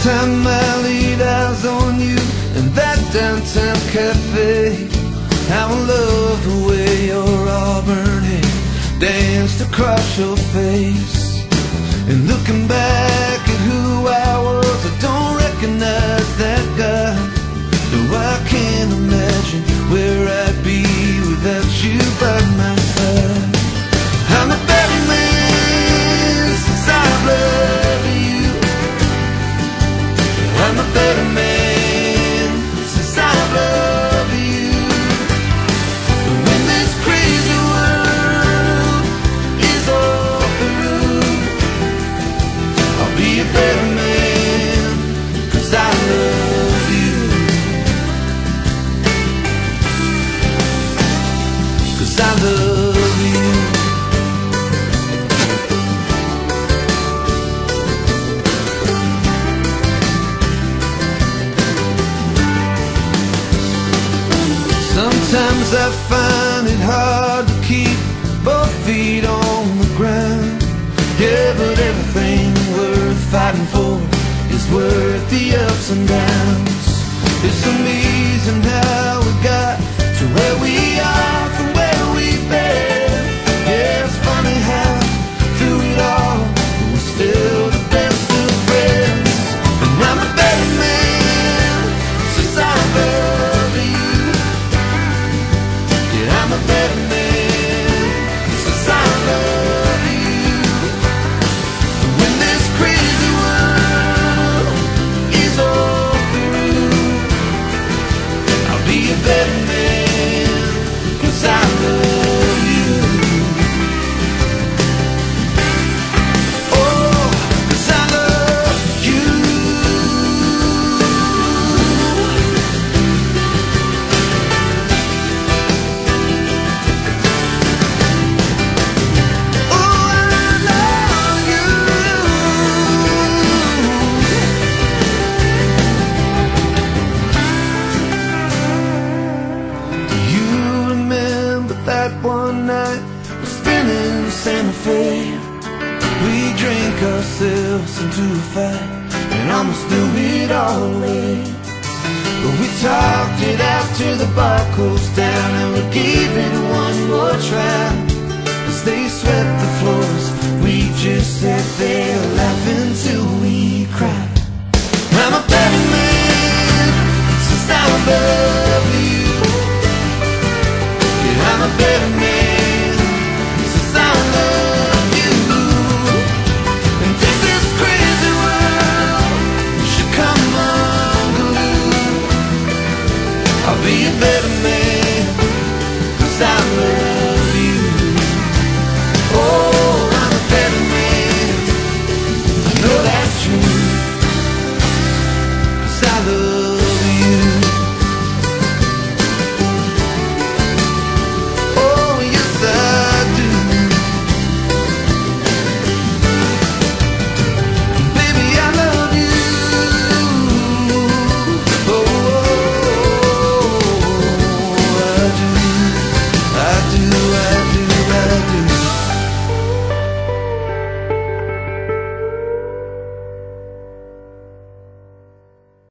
time I laid eyes on you in that downtown cafe, how I love the way your auburn hair danced across your face. And looking back at who I was, I don't recognize that guy. No, I can't imagine where I'd be without you by my side. I'm a better man since I love you. I'm a better man since I love you. When this crazy world is all through, I'll be a better man, 'cause I love you. 'Cause I love you. Sometimes I find it hard to keep both feet on the ground. Yeah, but everything worth fighting for is worth the ups and downs. It's amazing how we got to where we are from where we've been. Yeah, it's funny how through it all we're still the best of friends. And I'm a better man since I love you. Yeah, I'm a better man since I love you. When this crazy world is all through, I'll be a better man, 'cause I love you. Oh, 'cause I love you. Oh, I love you. Do you remember that one night we're spinning in Santa Fe? We drank ourselves into a fight and almost threw it all away. But we talked it out till the bar closed down, and we gave it one more try. As they swept the floors, we just sat there laughing till we cried. I'm a better man since I love you. Yeah, I'm a better man since I love you. And if this crazy world should come unglued, I'll be a better man.